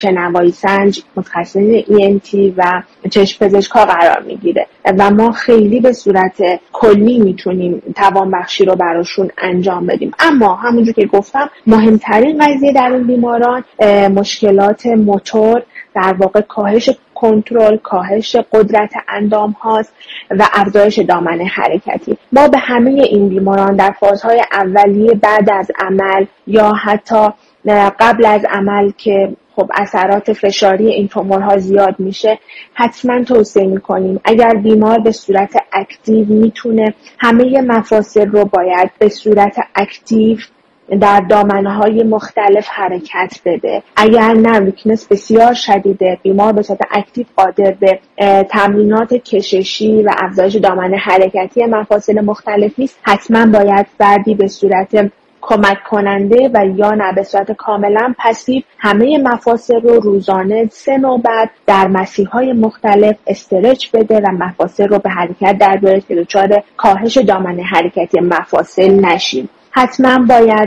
شنوایی سنج، متخصصین ENT و چشم پزشکا قرار میگیره و ما خیلی به صورت کلی میتونیم توانبخشی رو براشون انجام بدیم. اما همونجور که گفتم مهمترین قضیه در این بیماران مشکلات موتور، در واقع کاهش کنترل، کاهش قدرت اندام هاست و افزایش دامنه حرکتی. ما به همه این بیماران در فازهای اولیه بعد از عمل یا حتی قبل از عمل که خب اثرات فشاری این تومورها زیاد میشه حتما توصیه میکنیم اگر بیمار به صورت اکتیو میتونه همه مفاصل رو باید به صورت اکتیو در دامنه‌های مختلف حرکت بده. اگر نه ویکنس بسیار شدیده، بیمار به صورت اکتیو قادر به تمرینات کششی و افزایش دامنه حرکتی مفاصل مختلف نیست، حتما باید فردی به صورت کمک کننده و یا نه به صورت کاملا پسیو همه مفاصل رو روزانه 3 نوبت در مسیرهای مختلف استرچ بده و مفاصل رو به حرکت در بیاره که دچار کاهش دامنه حرکتی مفاصل نشیم. حتما باید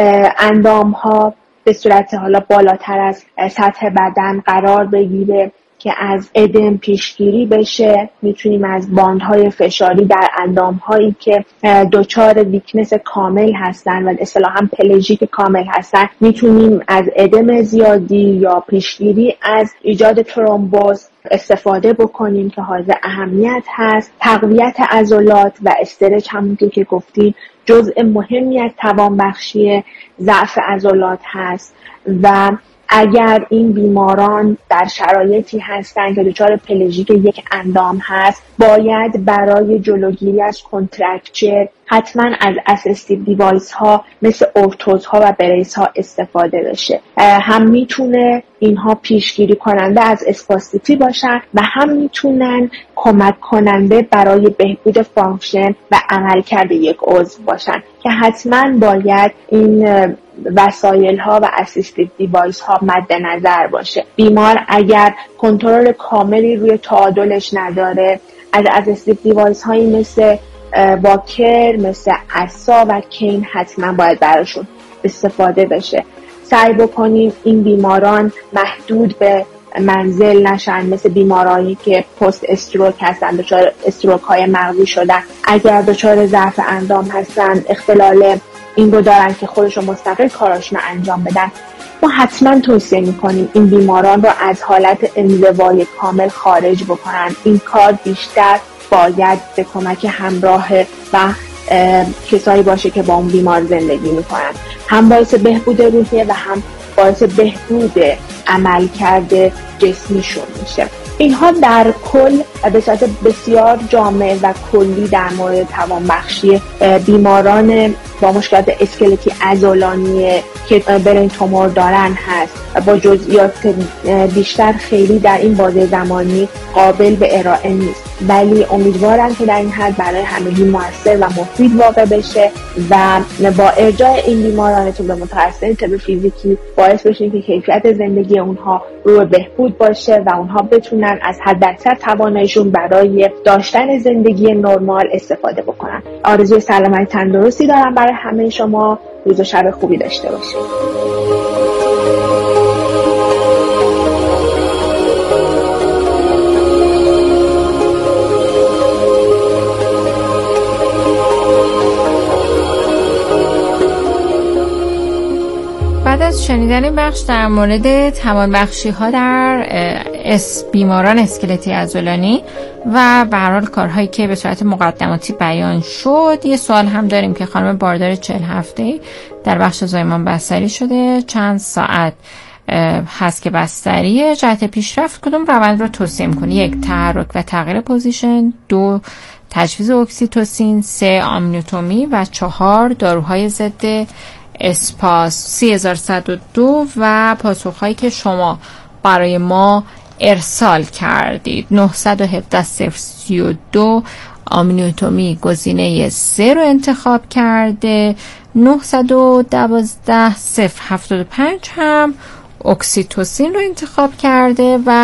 اندام ها به صورت حالا بالاتر از سطح بدن قرار بگیره که از ادم پیشگیری بشه. میتونیم از باندهای فشاری در اندام‌هایی که دچار ویکنس کامل هستن و اصطلاحاً پلژیک کامل هستن، میتونیم از ادم زیادی یا پیشگیری از ایجاد ترومبوز استفاده بکنیم که حائز اهمیت هست. تقویت عضلات و استرچ همونطور که گفتیم جزء مهمی از توانبخشی ضعف عضلات هست و اگر این بیماران در شرایطی هستن که دچار پلژیک یک اندام هست، باید برای جلوگیری از کنترکچر حتما از اسیستیو دیوایس ها مثل ارتوز ها و بریس ها استفاده بشه. هم میتونه اینها پیشگیری کننده از اسپاستیتی باشن و هم میتونن کمک کننده برای بهبود فانکشن و عملکرد یک عضو باشن که حتما باید این وسایل ها و اسیستیو دیوایس ها مد نظر باشه. بیمار اگر کنترل کاملی روی تعادلش نداره، از اسیستیو دیوایس هایی مثل واکر، مثل عصا و کین حتما باید براشون استفاده بشه. سعی بکنیم این بیماران محدود به منزل نشن، مثل بیمارانی که پست استروک هستن، دچار استروک های مغزی شدن. اگر دچار ضعف اندام هستن، اختلال این رو دارن که خودشون مستقل کاراشون رو انجام بدن، ما حتما توصیه میکنیم این بیماران رو از حالت انزوای کامل خارج بکنن. این کار بیشتر باید به کمک همراه و کسایی باشه که با اون بیمار زندگی میکنن. هم باعث بهبود روحیه و هم باعث بهبود عملکرد جسمیشون میشه. اینها در کل به صورت بسیار جامع و کلی در مورد توانبخشی بیماران با مشکلات اسکلتی عضلانی که برین تومور دارن هست و با جزئیات بیشتر خیلی در این بازه زمانی قابل به ارائه نیست، ولی امیدوارم که در این حد برای همگی موثر و مفید واقع بشه و با ارجاع این بیمارانتون به متخصصین طب فیزیکی باعث بشه که کیفیت زندگی اونها رو به بهبود باشه و اونها بتونن از حداکثر تواناییشون برای داشتن زندگی نرمال استفاده بکنن. آرزوی سلامتی تندرستی دارم برای همه شما. روز و شب خوبی داشته باشید. بعد از شنیدن این بخش در مورد توانبخشی ها در بیماران اسکلتی عضلانی و به هر حال کارهایی که به صورت مقدماتی بیان شد، یه سوال هم داریم که خانم باردار 40 هفته در بخش زایمان بستری شده، چند ساعت هست که بستریه، جهت پیشرفت کدوم روند رو توصیه می‌کنی؟ 1 تحرک و تغییر پوزیشن، 2 تجویز اکسیتوسین، 3 آمنیوتومی و 4 داروهای ضد اسپاس. 3102 و پاسخهایی که شما برای ما ارسال کردید. 917-032 آمنیوتومی گزینه 3 رو انتخاب کرده، 912-075 هم اکسیتوسین رو انتخاب کرده و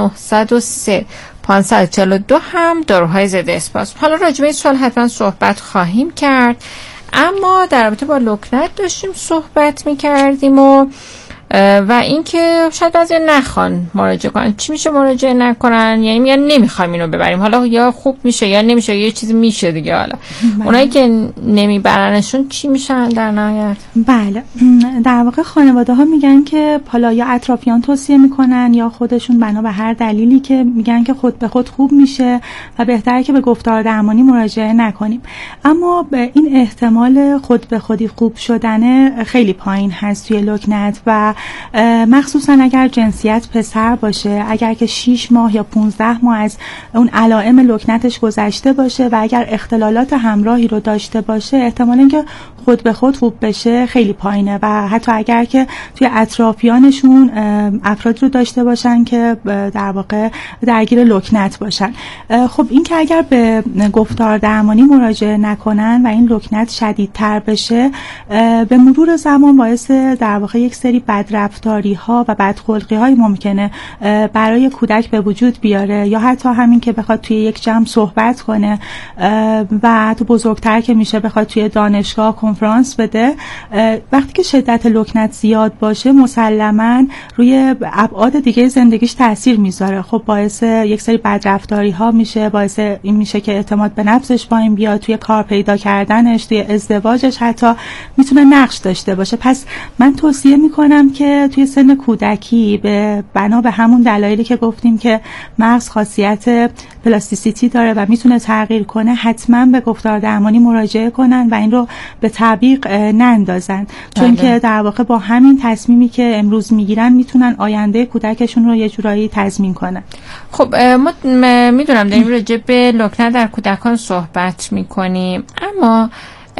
903-542 هم داروهای ضد اسپاس. حالا راجع به این سوال حتما صحبت خواهیم کرد، اما در رابطه با لکنت داشتیم صحبت می‌کردیم و و اینکه شاید بعضی نخوان مراجعه کنن. چی میشه مراجعه نکنن؟ یعنی میگن نمیخوایم اینو ببریم، حالا یا خوب میشه یا نمیشه، یا یه چیزی میشه دیگه. حالا اونایی که نمیبرنشون چی میشن در نهایت؟ بله، در واقع خانواده ها میگن که حالا یا اطرافیان توصیه میکنن یا خودشون بنا به هر دلیلی که میگن که خود به خود خوب میشه و بهتره که به گفتار درمانی مراجعه نکنیم. اما این احتمال خود به خودی خوب شدن خیلی پایین هست توی لکنت و مخصوصا اگر جنسیت پسر باشه، اگر که 6 ماه یا 15 ماه از اون علائم لکنتش گذشته باشه و اگر اختلالات همراهی رو داشته باشه، احتمال اینکه خود به خود خوب بشه خیلی پایینه و حتی اگر که توی اطرافیانشون افراد رو داشته باشن که در واقع درگیر لکنت باشن. خب این که اگر به گفتار درمانی مراجعه نکنن و این لکنت شدیدتر بشه، به مرور زمان باعث در واقع یک سری بدرفتاری ها و بدخلقی های ممکنه برای کودک به وجود بیاره، یا حتی همین که بخواد توی یک جمع صحبت کنه و تو بزرگتر که میشه بخواد توی دانشگاه کنفرانس بده. وقتی که شدت لکنت زیاد باشه مسلماً روی ابعاد دیگه زندگیش تاثیر میذاره. خب باعث یک سری بدرفتاری ها میشه، باعث این میشه که اعتماد به نفسش پایین بیاد، توی کار پیدا کردنش، توی ازدواجش حتی میتونه نقش داشته باشه. پس من توصیه میکنم که توی سن کودکی بنا به همون دلایلی که گفتیم که مغز خاصیت پلاستیسیتی داره و میتونه تغییر کنه، حتما به گفتار درمانی مراجعه کنن و این رو به تعویق نندازن، چون که در واقع با همین تصمیمی که امروز میگیرن میتونن آینده کودکشون رو یه جورایی تضمین کنن. خب ما میدونم داریم راجع به لکنت در کودکان صحبت میکنیم، اما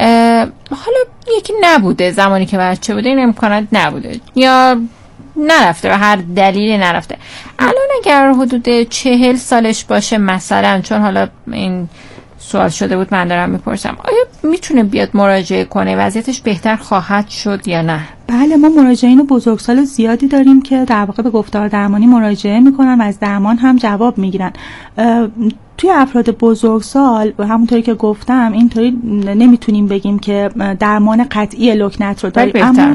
حالا یکی نبوده زمانی که بچه بوده، این امکانات نبوده یا نرفته و هر دلیلی نرفته. الان اگر حدود 40 سالش باشه مثلا، چون حالا این سوال شده بود من دارم میپرسم، آیا میتونه بیاد مراجعه کنه؟ وضعیتش بهتر خواهد شد یا نه؟ بله، ما مراجعین بزرگسال زیادی داریم که در واقع به گفتار درمانی مراجعه میکنن و از درمان هم جواب میگیرن. توی افراد بزرگسال همونطوری که گفتم اینطوری نمیتونیم بگیم که درمان قطعی لکنت رو داریم، اما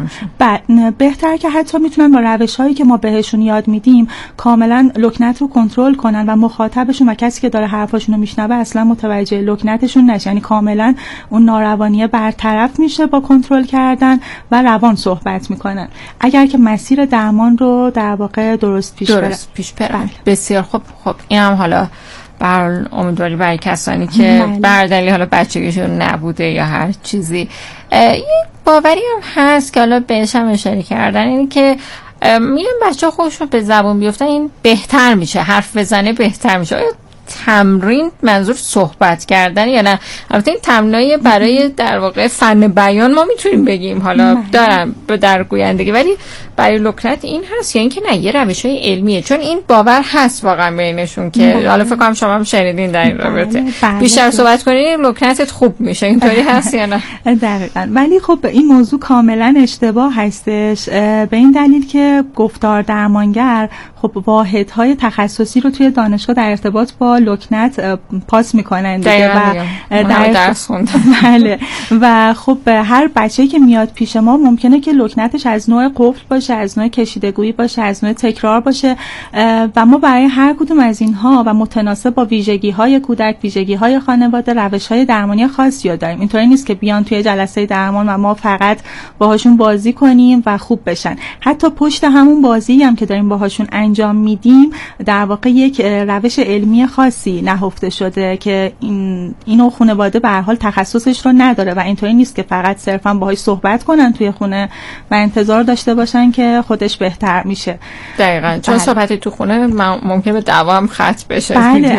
بهتر که حتی میتونن با روش‌هایی که ما بهشون یاد میدیم کاملا لکنت رو کنترل کنن و مخاطبشون و کسی که داره حرفاشون رو میشنوه اصلا متوجه لکنتشون نشه. یعنی کاملا اون ناروانی برطرف میشه با کنترل کردن و روان صحبت میکنن، اگر که مسیر درمان رو در واقع درست پیش بره. بسیار خوب. خب این هم حالا برای امیدواری برای کسانی که بر دلیل حالا بچگیشون نبوده یا هر چیزی. یه باوری هم هست که حالا بهش هم اشاره کردن، اینه که میگن بچه ها خودشون به زبون بیفتن این بهتر میشه، حرف بزنه بهتر میشه. تمرین منظور صحبت کردن یا نه؟ البته این تمرینای برای در واقع فن بیان ما میتونیم بگیم حالا دارم در گویندگی، ولی برای لکنت این هست یا اینکه نه یه روش‌های علمیه؟ چون این باور هست واقعا بینشون که حالا فکر کنم شما هم شنیدین در این رابطه. بیشتر صحبت کنین لکنتت خوب میشه، اینطوری هست یا نه؟ دقیقاً. ولی خب این موضوع کاملا اشتباه هستش، به این دلیل که گفتار درمانگر خب واحدهای تخصصی رو توی دانشگاه در ارتباط با لکنت پاس میکنن دیگه و درس خوندن. بله، و خب هر بچه‌ای که میاد پیش ما ممکنه که لکنتش از نوع قفل باشه، از نوع کشیدگویی باشه، از نوع تکرار باشه و ما برای هر کدوم از اینها و متناسب با ویژگی‌های کودک، ویژگی‌های خانواده، روش‌های درمانی خاصی رو داریم. اینطوری نیست که بیان توی جلسه درمان و ما فقط باهاشون بازی کنیم و خوب بشن. حتی پشت همون بازی هم که داریم باهاشون انجام میدیم در واقع یک روش علمی خاصی نهفته شده که اینو خانواده به هر حال تخصصش رو نداره و اینطوری نیست که فقط صرفا باهاش صحبت کنن توی خونه و انتظار داشته باشن که خودش بهتر میشه. دقیقاً، چون صحبت تو خونه ممکنه به دعوا هم ختم بشه.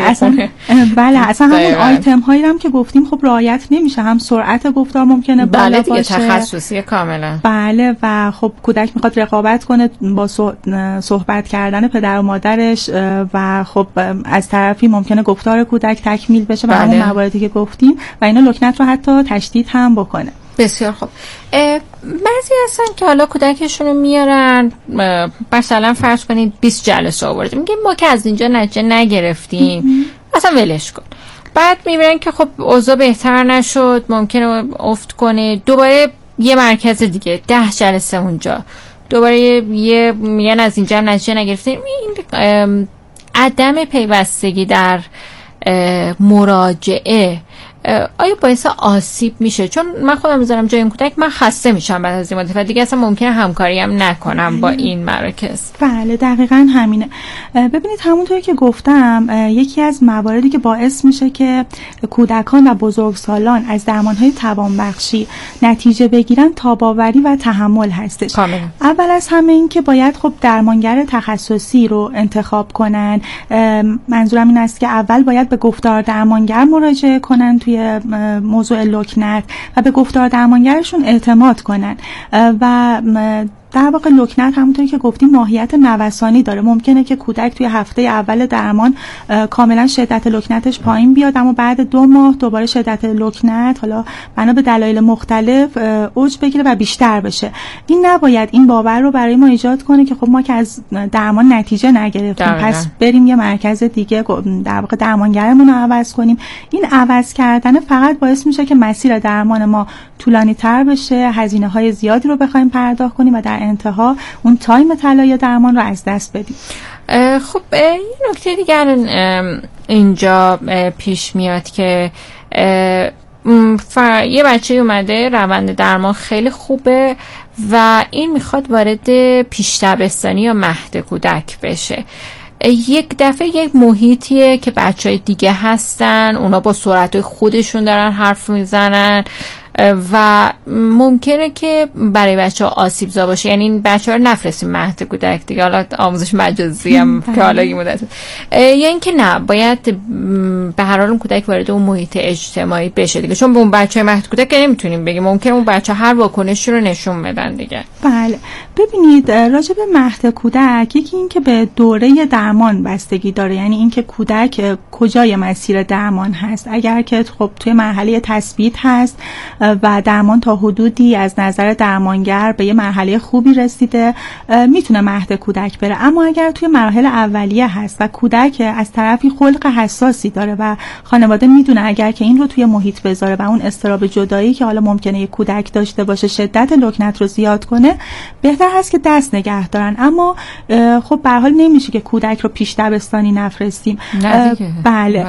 بله اصلا همون آیتم هایی هم که گفتیم خب رعایت نمیشه، هم سرعت گفتار ممکنه بالا باشه، تخصصی کاملا. بله، و خب کودک میخواد رقابت کنه با صحبت کردن پدر و مادرش و خب از طرفی ممکنه گفتار کودک تکمیل بشه و همون مواردی که گفتیم و اینا لکنت رو حتی تشدید هم بکنه. بسیار خوب. بعضی هستن که حالا کودکشون رو میارن، مثلا فرض کنید 20 جلسه آورده، میگه ما که از اینجا نتیجه نگرفتیم اصلا ولش کن. بعد میبینن که خب اوضاع بهتر نشد، ممکنه افت کنه، دوباره یه مرکز دیگه 10 جلسه اونجا. دوباره یه میگن از اینجا هم نتیجه نگرفتیم. این عدم پیوستگی در مراجعه آیا باعث آسیب میشه؟ چون من خودم میذارم جای این کودک، من خسته میشم بعد از این مدت و دیگه اصلا ممکنه همکاری هم نکنم با این مراکز. بله دقیقاً همینه. ببینید همونطوری که گفتم یکی از مواردی که باعث میشه که کودکان و بزرگسالان از درمانهای توانبخشی نتیجه بگیرن تاب‌آوری و تحمل هستش. کاملا. اول از همه این که باید خب درمانگر تخصصی رو انتخاب کنن. منظورم این است که اول باید به گفتار درمانگر مراجعه کنن توی موضوع لکنت و به گفتار درمانگرشون اعتماد کنن و در واقع لکنت همونطوری که گفتیم ماهیت نوسانی داره. ممکنه که کودک توی هفته اول درمان کاملا شدت لکنتش پایین بیاد، اما بعد 2 ماه دوباره شدت لکنت حالا بنا به دلایل مختلف اوج بگیره و بیشتر بشه. این نباید این باور رو برای ما ایجاد کنه که خب ما که از درمان نتیجه نگرفتیم پس بریم یه مرکز دیگه در واقع درمانگرمون رو عوض کنیم. این عوض کردن فقط باعث میشه که مسیر درمان ما طولانی تر بشه، هزینه های زیادی رو بخوایم پرداخت کنیم و در انتها اون تایم طلایی درمان رو از دست بدیم. خب این نکته دیگر اینجا پیش میاد که یه بچه اومده روند درمان خیلی خوبه و این میخواد وارد پیش دبستانی یا مهد کودک بشه. یک دفعه یک محیطیه که بچهای دیگه هستن، اونا با سرعت خودشون دارن حرف میزنن و ممکنه که برای بچه ها آسیب زا باشه. یعنی این بچه ها رو نفرستیم مهد کودک دیگه، حالا آموزش مجازی هم که حالا این مدت یا اینکه نه باید به هر حال اون کودک وارد اون محیط اجتماعی بشه دیگه، چون به اون بچه مهد کودک نمیتونیم بگیم، ممکنه اون بچه هر واکنشی رو نشون بدن دیگه. بله ببینید راجع به مهد کودک یکی این که به دوره درمان بستگی داره، یعنی این که کودک کجای مسیر درمان هست. اگر که خب توی مرحله تثبیت هست و درمان تا حدودی از نظر درمانگر به یه مرحله خوبی رسیده میتونه مهد کودک بره. اما اگر توی مراحل اولیه هست و کودک از طرفی خلق حساسی داره و خانواده میدونه اگر که این رو توی محیط بذاره و اون اضطراب جدایی که حالا ممکنه یه کودک داشته باشه شدت لکنت رو زیاد کنه، بهتر هست که دست نگه دارن. اما خب به هر حال نمیشه که کودک رو پیش دبستانی نفرستیم. بله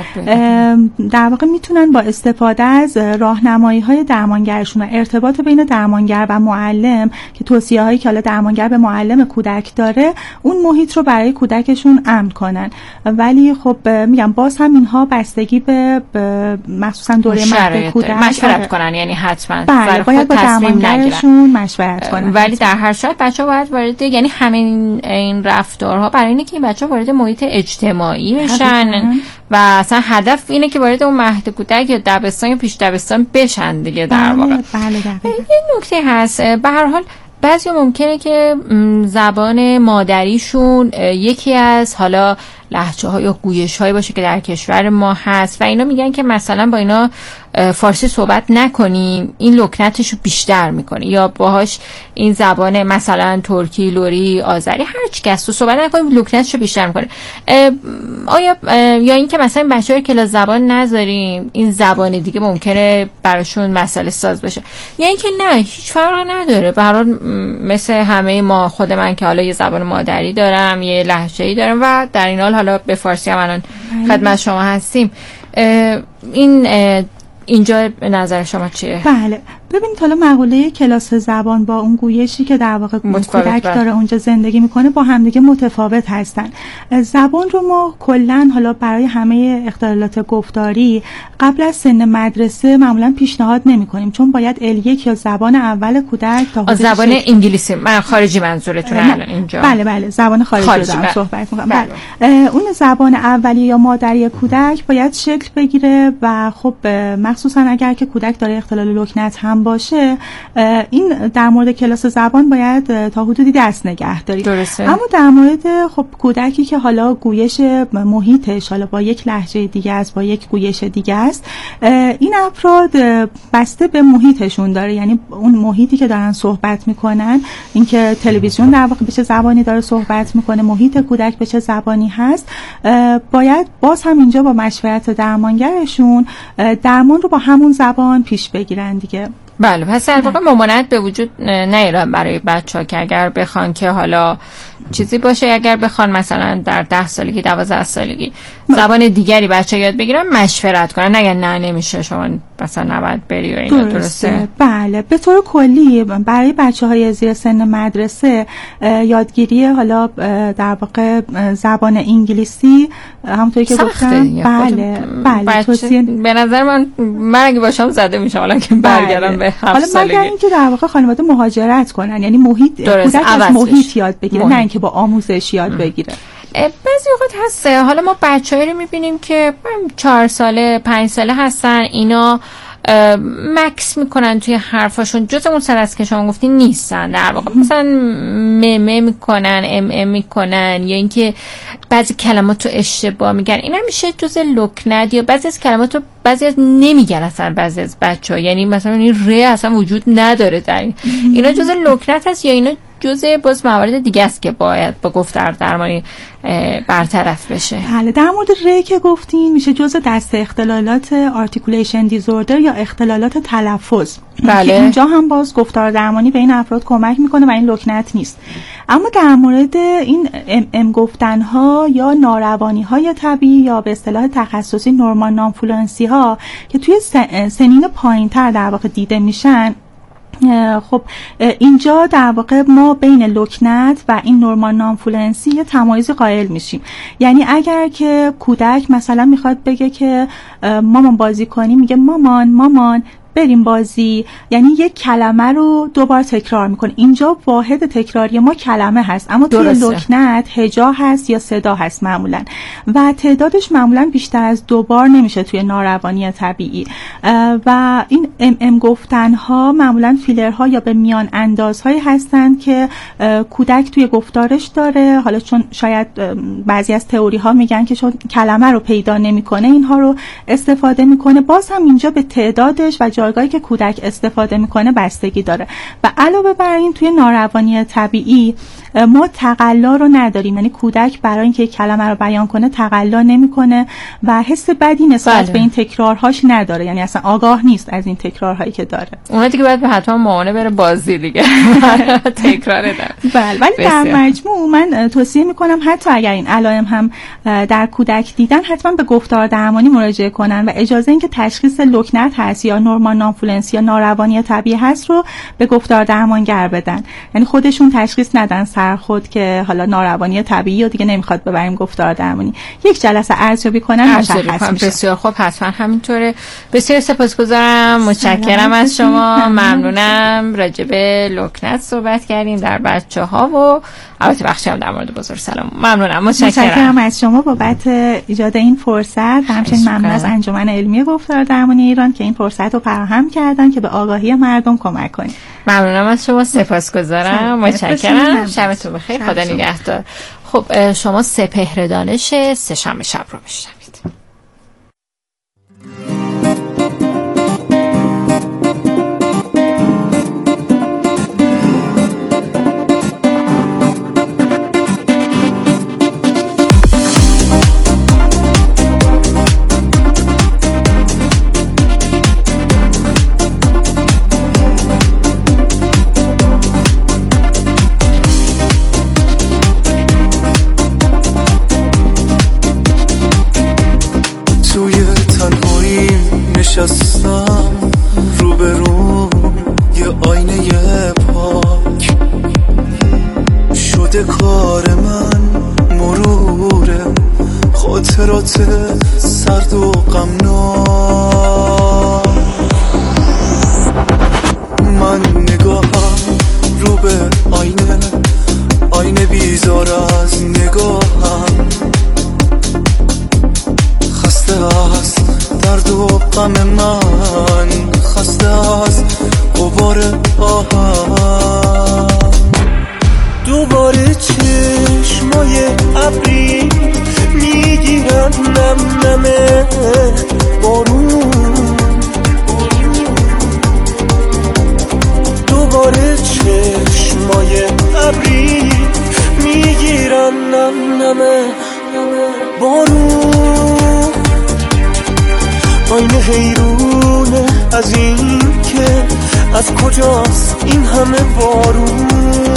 در واقع میتونن با استفاده از راهنمایی‌های درمانگرشون و ارتباط بین درمانگر و معلم که توصیه هایی که حالا درمانگر به معلم کودک داره اون محیط رو برای کودکشون امن کنن. ولی خب میگم باز هم اینها بستگی به مخصوصا دوره مهد کودک مشورت کنن، یعنی حتما بله باید با درمانگرشون مشورت کنن. ولی در هر شرایط بچه‌ها باید وارد، یعنی همین این رفتارها برای اینه که این بچه‌ها وارد محیط اجتماعی بشن و اصلا هدف اینه که وارد اون مهد کودک یا دبستان یا پیش دبستان بشن دیگه در واقع. بله یه نکته هست به هر حال بعضی ممکنه که زبان مادریشون یکی از حالا لهجه ها یا گویش هایی باشه که در کشور ما هست و اینا میگن که مثلا با اینا فارسی صحبت نکنیم این لکنتش رو بیشتر میکنه، یا باهاش این زبان مثلا ترکی، لری، آذری هر چی که صحبت نکنیم لکنتش رو بیشتر میکنه. آیا یا این که مثلا بچه‌ها کلاس زبان نذاریم این زبان دیگه ممکنه براشون مسئله ساز بشه، یا این که نه هیچ فرقی نداره به هر حال مثل همه ما، خود من که حالا یه زبان مادری دارم یه لهجه‌ای دارم و در این حال حالا به فارسی هم الان خدمت شما هستیم. اینجا به نظر شما چیه؟ بله ببینید حالا مقوله کلاس زبان با اون گویشی که در واقع کودک داره اونجا زندگی میکنه با همدیگه متفاوت هستن. زبان رو ما کلا حالا برای همه اختلالات گفتاری قبل از سن مدرسه معمولا پیشنهاد نمیکنیم، چون باید L1 یا زبان اول کودک تا زبان انگلیسی من خارجی منظورتون الان اینجا؟ بله زبان خارجی دارم صحبت میکنم. اون زبان اولیه یا مادری کودک باید شکل بگیره و خب مخصوصا اگر که کودک داره اختلال لکنت هم باشه این در مورد کلاس زبان باید تا حدودی دست نگه داریم. درسته. اما در مورد خب کودکی که حالا گویش محیطش حالا با یک لهجه دیگه است با یک گویش دیگه است، این افراد بسته به محیطشون داره، یعنی اون محیطی که دارن صحبت میکنن، اینکه تلویزیون در واقع به چه زبانی داره صحبت میکنه، محیط کودک به چه زبانی هست، باید باز هم اینجا با مشورت درمانگرشون درمان رو با همون زبان پیش بگیرن دیگه. بله، پس در واقع ممانعت به وجود نیارن برای بچه‌ها که اگر بخوان که حالا چیزی باشه، اگر بخوان مثلا در 10 سالگی 12 سالگی زبان دیگری بچه یاد بگیرن مشورت کنن، نگن نه نمیشه شما مثلا نباید بری و اینا. درسته؟ بله، به طور کلی برای بچه‌های زیر سن مدرسه یادگیری حالا در واقع زبان انگلیسی همونطوری که گفتم بله توصیه به نظر من اگه باشم زده میشم حالا که برگردم به 7 سالگی. حالا مگر اینکه در واقع خانواده مهاجرت کنن، یعنی کودک از محیط یاد بگیره، نه اینکه با آموزش یاد بگیره. بعضی اوقات هسته حالا ما بچه‌ای رو می‌بینیم که 4 ساله 5 ساله هستن، اینا مکس میکنن توی حرفاشون، جز اون سر از که شما گفتین نیستن، در واقع مثلا ممه میکنن، ام میکنن، یا اینکه بعضی کلمات رو اشتباه میگن. اینا میشه جز لکنت، یا بعضی از کلمات رو بعضی از نمیگن اصلا بعضی از بچه‌ها، یعنی مثلا این ر اصلا وجود نداره در اینا، جز لکنت هست یا اینا جزء باز موارد دیگه است که باید با گفتار درمانی برطرف بشه؟ بله، در مورد ر که گفتین میشه جزء دسته اختلالات آرتیکولیشن دیزوردر یا اختلالات تلفظ. بله. که اینجا هم باز گفتار درمانی به این افراد کمک میکنه و این لکنت نیست. اما در مورد این ام گفتنها یا ناروانی های طبیعی یا به اصطلاح تخصصی نورمال نانفلوئنسی ها که توی سنین پایین‌تر در واقع دیده میشن، خب اینجا در واقع ما بین لکنت و این نورمال نانفلوئنسی یه تمایز قائل میشیم. یعنی اگر که کودک مثلا میخواد بگه که مامان بازی کنی، میگه مامان بریم بازی، یعنی یک کلمه رو دوبار تکرار میکنه. اینجا واحد تکراری ما کلمه هست، اما توی لکنت هجا هست یا صدا هست معمولا، و تعدادش معمولا بیشتر از 2 بار نمیشه توی ناروانی طبیعی. و این ام گفتنها معمولا فیلرها یا به میان اندازهایی هستند که کودک توی گفتارش داره. حالا چون شاید بعضی از تئوری ها میگن که چون کلمه رو پیدا نمیکنه اینها رو استفاده میکنه. باز هم اینجا به تعدادش و جایگاهی که کودک استفاده میکنه بستگی داره. و علاوه بر این توی ناروانی طبیعی ما تقلا رو نداریم، یعنی کودک برای اینکه کلمه رو بیان کنه تقلا نمیکنه و حس بدی نسبت به این تکرارهاش نداره، یعنی اصلا آگاه نیست از این تکرارهایی که داره. اون دیگه باید حتما مامانه بره بازی دیگه تکرار داره. بله، ولی در مجموع من توصیه میکنم حتی اگر این علائم هم در کودک دیدن، حتما به گفتار درمانی مراجعه کنن و اجازه اینکه تشخیص لکنت هست یا نورمال نانفلوئنسی یا ناروانی طبیعی هست رو به گفتار درمانگر بدن. یعنی خودشون تشخیص ندن سر خود که حالا ناروانی طبیعی و دیگه نمیخواد ببریم گفتار درمانی. یک جلسه ارزیابی کنن مشخص میشه. بسیار خوب، حتما همینطوره. بسیار سپاسگزارم، متشکرم از شما، ممنونم. راجع به لکنت صحبت کردیم در بچه‌ها و البته بخشی هم در مورد بزرگ سلام. ممنونم، متشکرم از شما بابت ایجاد این فرصت و همچنین ممنون از انجمن علمی گفتار درمانی ایران که این فرصت رو فراهم کردن که به آگاهی مردم کمک کنید. ممنونم از شما، سپاسگزارم، متشکرم. شبتون بخیر، خدا نگهدار. خب شما سپهر دانش سه‌شنبه شب رو میشنوید. نشستم روبرو یه آینه پاک شده، کار من مروره خاطرات سرد و غمناک. من نگاهم رو به آینه بیزار از نگاهم، خسته از درد و غم من، خسته از غبار آهم. دوباره چشمای ابری میگیرن نم نمه بارون، دوباره چشمای ابری میگیرن نم نمه بارون. آینه حیرونه از این که از کجاست این همه بارون؟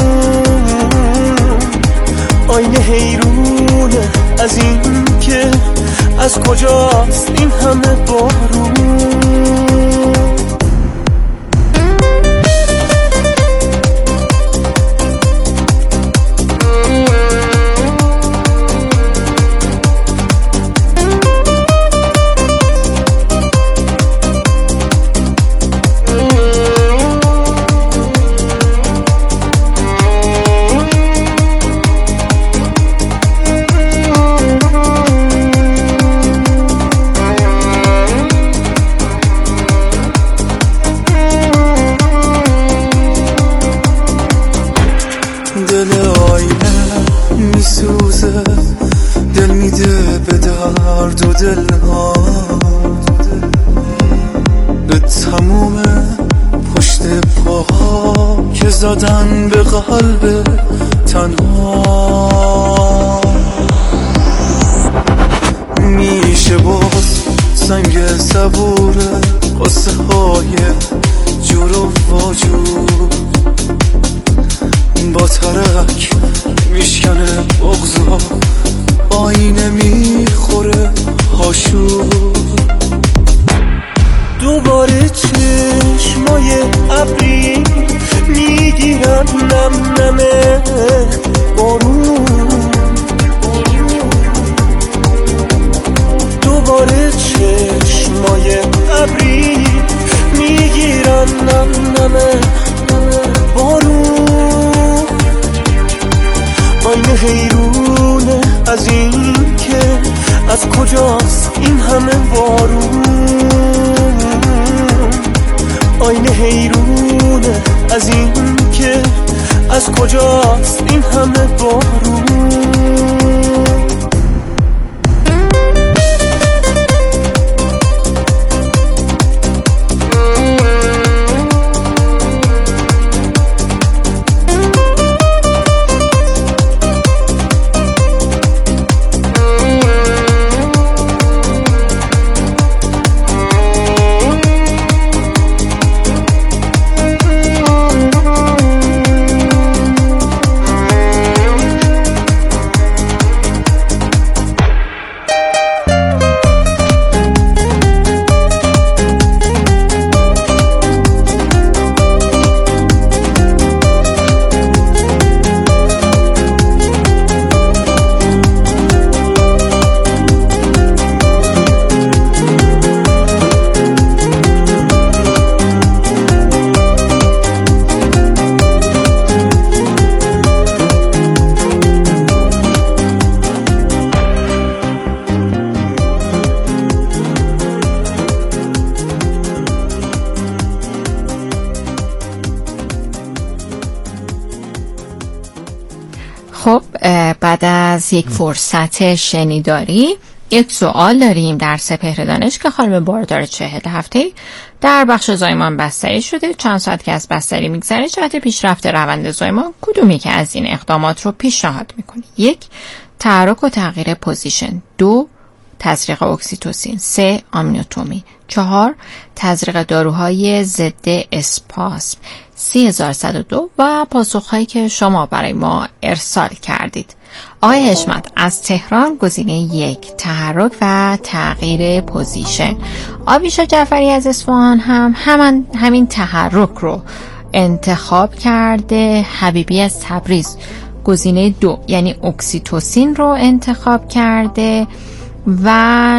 آینه حیرونه از این که از کجاست این همه بارون؟ دلها به تموم پشت پاها که زدن به قلب تنها، میشه باز سنگ صبور قصه های جور و واجور با ترک میشکنه بغضا، آینه میخوره هاشور. دوباره چشمای ابری میگیرن نم نمه بارون، دوباره چشمای ابری میگیرن نم نمه بارون. آینه حیرونه از این که از کجاست این همه بارون. آینه حیرونه از این که از کجاست این همه بارون. خب بعد از یک فرصت شنیداری یک سوال داریم در سپهر دانش که خانم باردار 40 هفته در بخش زایمان بستری شده. چند ساعت که از بستری میگذره جهت پیشرفت روند زایمان کدومی که از این اقدامات رو پیشنهاد میکنی؟ 1. تحرک و تغییر پوزیشن. 2. تزریق اکسیتوسین. 3. آمنیوتومی. 4. تزریق داروهای ضد اسپاسم. 3102 و پاسخهایی که شما برای ما ارسال کردید. آقای حشمت از تهران گزینه 1 تحرک و تغییر پوزیشن. آبیشا جعفری از اصفهان هم همین تحرک رو انتخاب کرده. حبیبی از تبریز گزینه 2 یعنی اکسیتوسین رو انتخاب کرده و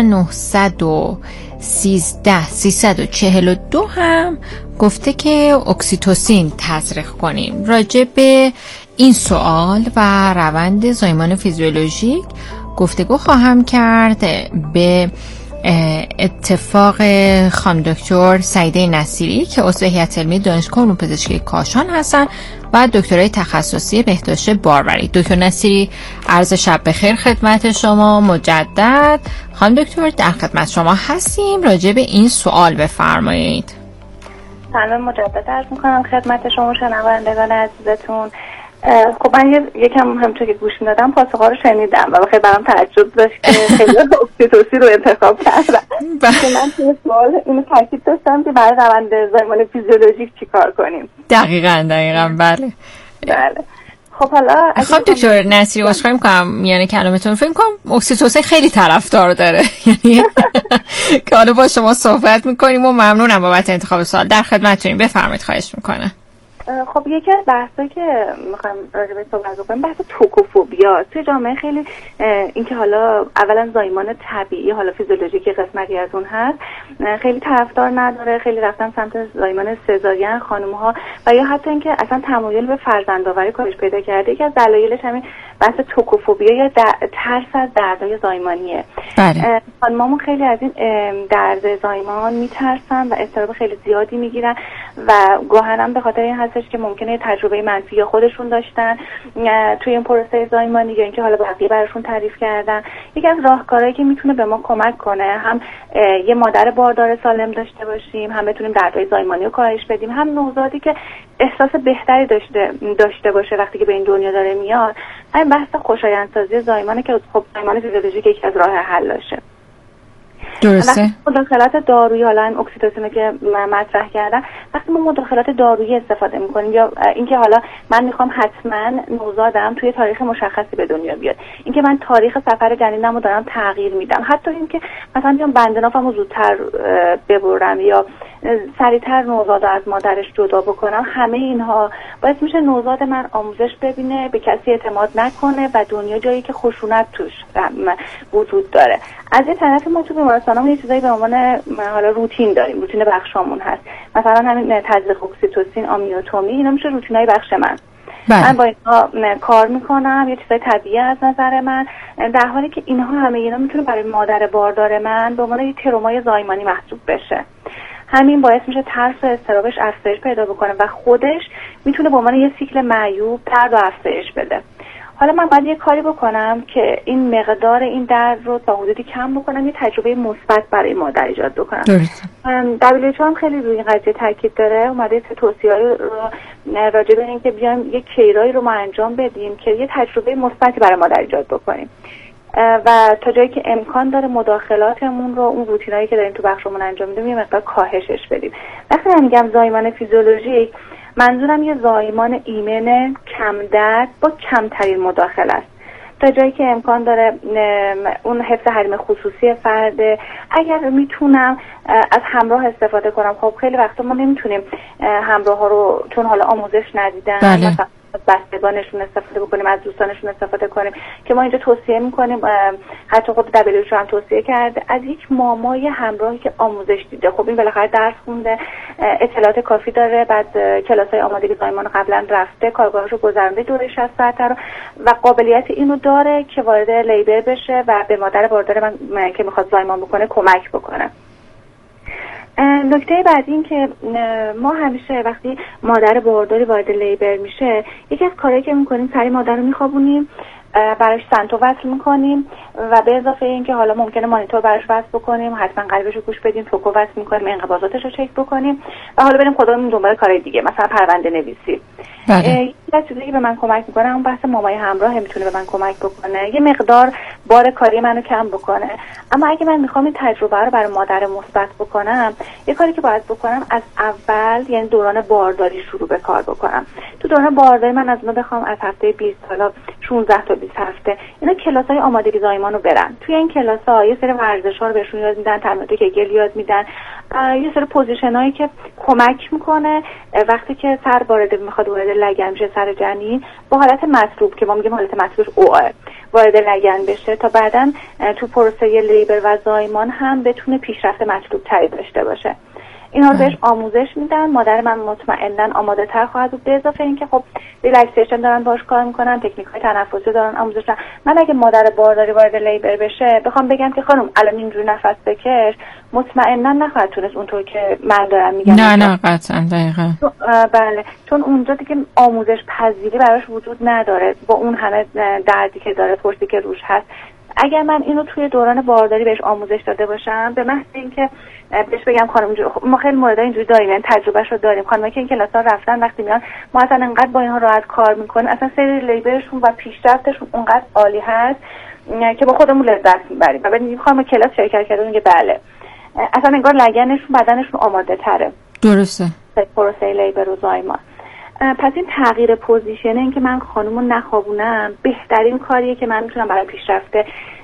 342 هم گفته که اکسیتوسین تزریق کنیم. راجع به این سوال و روند زایمان فیزیولوژیک گفتگو خواهم کرد به اتفاق خانم دکتر سعیده نصیری که عضو هیئت علمی دانشگاه علوم پزشکی کاشان هستن و دکترای تخصصی بهداشت باروری. دکتر نصیری عرض شب بخیر خدمت شما مجدد. خانم دکتر در خدمت شما هستیم، راجع به این سوال بفرمایید. سلام مجدد عرض میکنم خدمت شما شنوندگان عزیزتون. خب من یکم همونطور که گوش میدادم پاسخ‌ها رو شنیدم و خیلی برام تعجب داشت که خیلی اکسیتوسین رو انتخاب کردم. که من توی سوال اینو تاکید داشتم که برای روند زایمان فیزیولوژیک چیکار کنیم. دقیقاً بله. خب حالا دکتر نصیری عذرخواهی می‌کنم میانه کلامتون، فکر می‌کنم اکسیتوسین خیلی طرفدار داره، یعنی که حالا با شما صحبت می‌کنیم و ممنونم بابت انتخاب سوال. در خدمتتونیم، بفرمایید. خواهش می‌کنم. خب یکی از بحثایی که میخوایم راجع بهش صحبت بکنیم بحث توکوفوبیا توی جامعه. خیلی اینکه حالا اولا زایمان طبیعی، حالا فیزیولوژیکی قسمتی از اون هست، خیلی طرفدار نداره. خیلی رفتن سمت زایمان سزارین خانم‌ها و یا حتی اینکه اصلا تمایل به فرزندآوری کاهش پیدا کرده. یکی از دلایلش همین بحث توکوفوبیا یا ترس از دردهای زایمانیه. بله. خانم‌ها خیلی از این درد زایمان میترسن و اضطراب خیلی زیادی میگیرن و گاهن هم به خاطر این هستش که ممکنه تجربه منفی یا خودشون داشتن توی این پروسه زایمانی یا اینکه حالا بقیه براشون تعریف کردن. یکی از راهکارهایی که میتونه به ما کمک کنه هم یه مادر باردار سالم داشته باشیم، هم بتونیم دردهای زایمانی رو کاهش بدیم، هم نوزادی که احساس بهتری داشته باشه وقتی که به این دنیا داره میاد. همین بحث خوشایندسازی زایمانه که خب زایمان فیزیولوژیک یکی از راه حلاشه. درسته. مداخلات دارویی، حالا این اکسیتوسین که من مطرح کردم، وقتی ما مداخلات دارویی استفاده میکنیم یا اینکه حالا من میخوام حتما نوزادم توی تاریخ مشخصی به دنیا بیاد، اینکه من تاریخ سفر جنینمو دارم تغییر میدم، حتی اینکه مثلا بیام بندنافمو زودتر ببرم یا سریعتر نوزاد از مادرش جدا بکنم، همه اینها باعث میشه نوزاد من آموزش ببینه، به کسی اعتماد نکنه و دنیا جایی که خشونت توش وجود داره. از این طرف ما تو بیمارستانمون یه چیزایی به عنوان حالا روتین داریم، روتین بخشامون هست. مثلا همین تزریق اکسیتوسین، آمیوتومی، اینا میشه روتینای بخش من. من با اینها کار میکنم، یه چیزای طبیعی از نظر من، در حالی که اینها همه اینا میتونه برای مادر باردار من به عنوان یه ترومای زایمانی محسوب بشه. همین باعث میشه ترس و اضطرابش افزایش پیدا بکنه و خودش میتونه به عنوان یه سیکل معیوب درد و افزایش بده. حالا من باید یه کاری بکنم که این مقدار این درد رو تا حدودی کم بکنم، یه تجربه مثبت برای مادر ایجاد بکنم. WHO هم خیلی روی این قضیه تاکید داره، اومده توصیه‌ای رو راجع به اینکه بیایم یه کیرایی رو ما انجام بدیم که یه تجربه مثبتی برای مادر ایجاد بکنیم و تا جایی که امکان داره مداخلاتمون رو، اون روتینایی که داریم تو بخشمون انجام میدیم، یه مقدار کاهشش بدیم. وقتی من میگم زایمان فیزیولوژیک، منظورم یه زایمان ایمن کم درد با کمترین مداخله است، تا جایی که امکان داره اون حفظ حریم خصوصی فرد. اگر میتونم از همراه استفاده کنم، خب خیلی وقتا ما نمیتونیم همراه ها رو چون حالا آموزش ندیدن، مثلا از بستگانشون استفاده بکنیم، از دوستانشون استفاده کنیم، که ما اینجا توصیه میکنیم، حتی خود WHO هم توصیه کرده، از یک مامای همراهی که آموزش دیده. خب این بالاخره درس خونده، اطلاعات کافی داره، بعد کلاسای آمادگی زایمان قبلا رفته، کارگاهاشو گذرونده، دوره 60 ساعته رو، و قابلیت اینو داره که وارد لیبر بشه و به مادر باردار من که میخواد زایمان بکنه کمک بکنه. نکته بعدی این که ما همیشه وقتی مادر بارداری وارد لیبر میشه، یکی از کارهایی که میکنیم سری مادر رو میخوابونیم، براش سنتو وصل میکنیم و به اضافه این که حالا ممکنه مانیتور براش وصل بکنیم، حتما قلبش رو گوش بدیم، توکو وصل میکنیم، انقباضاتش رو چک بکنیم و حالا بریم خودمون دنبال کارهای دیگه، مثلا پرونده نویسی. یکی از چیزایی که به من کمک میکنه اون بحث مامای همراه میتونه به من کمک بکنه، یه مقدار بار کاری منو کم بکنه. اما اگه من میخوام این تجربه رو برای مادر مثبت بکنم، یه کاری که باید بکنم از اول، یعنی دوران بارداری شروع به کار بکنم. تو دوران بارداری من از اونها بخوام از هفته 20 تا 16 تا 20 هفته اینا کلاسای آمادگی زایمان رو برن. توی این کلاس‌ها یه سری ورزش‌ها رو بهشون یاد میدن، تمرینات گگل یاد میدن، یه سری پوزیشنایی که کمک میکنه وقتی که سر میخواد وارد لگن بشه، سر جنین با حالت مطلوب که ما میگیم حالت مطلوبش اوآر وارد لگن بشه، تا بعداً تو پروسه لیبر و زایمان هم بتونه پیشرفت مطلوب تری داشته باشه. اینا رو بهش آموزش میدن، مادر من مطمئناً آماده تر خواهد بود. به اضافه اینکه خب ریلکسیشن دارن باش کار میکنن، تکنیک‌های تنفسی دارن آموزش دارن. من اگه مادر بارداری وارد لیبر بشه بخوام بگم که خانم الان اینجوری نفس بکش، مطمئناً نخواهد تونست اونطور که من دارم میگم. نه قطعاً، دقیقاً. بله، چون اونجا دیگه آموزش پذیری براش وجود نداره، با اون همه دردی که داره، پرسی که روش هست، اگر من اینو توی دوران بارداری بهش آموزش داده باشم، به محض اینکه بهش بگم خانم ما خیلی موردای اینجوری داریم، یعنی تجربهش رو داریم، خانم‌ها که این کلاس‌ها رفتن وقتی میان ما اصلا انقدر با اینها راحت کار میکنیم، اصلا سری لیبرشون و پیشرفتشون اونقدر عالی هست که با خودمون لذت میبریم و بعد خانم کلاس شرکت کردن میگه بله اصلا انگار لگنشون بدنشون آماده تره. درسته. پروسه لیبر و زایمان. پس این تغییر پوزیشن، این که من خانومو نخوابونم، بهترین کاریه که من میتونم برای پیشرفت